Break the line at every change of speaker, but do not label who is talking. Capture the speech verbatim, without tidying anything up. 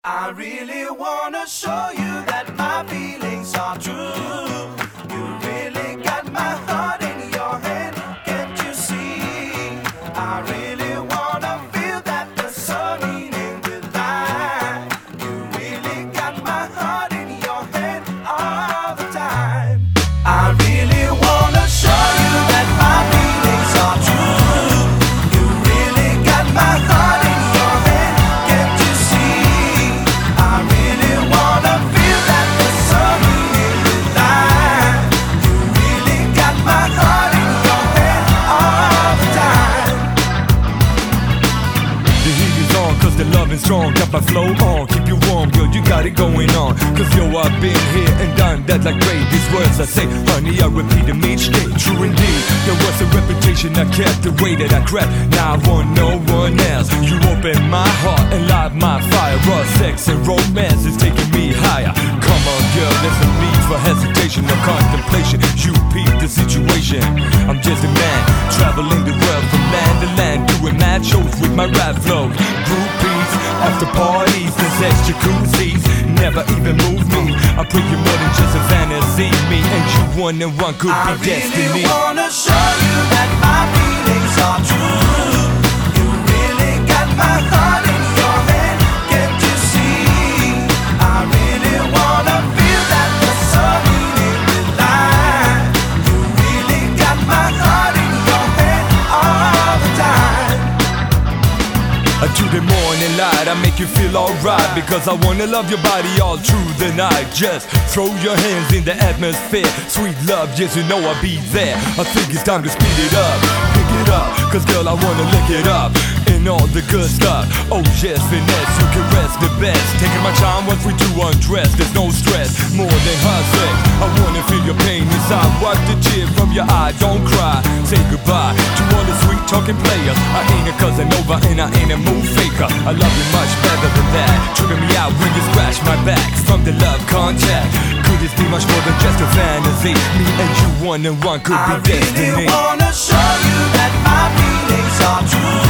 I really wanna show you that my feelings are true. You really got my heart in your hand, can't you see? I really wanna feel that the sun meaning with life. You really got my heart in your hand all the time. I really wanna show you that my feelings are true. You really got my heart in your hand, can't you see? I really wanna feel that the sun meaning with life. You really got my heart in your hand all the time.
The heat is on, cause the love is strong. Got my flow on, keep you warm, girl, you got it going on. Cause yo, I've been here and done that like great. These words I say, honey, I repeat them each day. True indeed, there was a reputation I kept, the way that I crept. Now I want no one else. You open my heart and light my fire. Raw sex and romance is taking me higher. Come on, girl, there's no need for hesitation or contemplation. You peep the situation. I'm just a man, traveling the world from land to land, doing mad shows with my rap flows. Groupies, after parties, princess jacuzzis, never even move me. I pray you're more than just a fantasy. Me and you, one and one could
I
be destiny.
really wanna show you that my feelings are true. You really got my heart in your hand, can't you see? I really wanna feel that the sun meaning with life. You really got my heart in your hand all the time.
Uh, To the morning light, I make you feel alright, because I wanna love your body all through the night. Just throw your hands in the atmosphere. Sweet love, yes, you know I'll be there. I think it's time to speed it up, pick it up, cause girl, I wanna lick it up and all the good stuff. Oh yes, finesse, you can rest the best. Taking my time once we do undress. There's no stress, more than hot sex. I wanna feel your pain inside. Wipe the tear from your eye, don't cry. Say goodbye to all the sweet talking players. I ain't a Casanova and I ain't a mood faker. I love you much better than that. Trigger me out when you scratch my back. From the love contact, could this be much more than just a fantasy? Me and you, one and one could
I
be
really
destiny.
wanna show you that my feelings are true.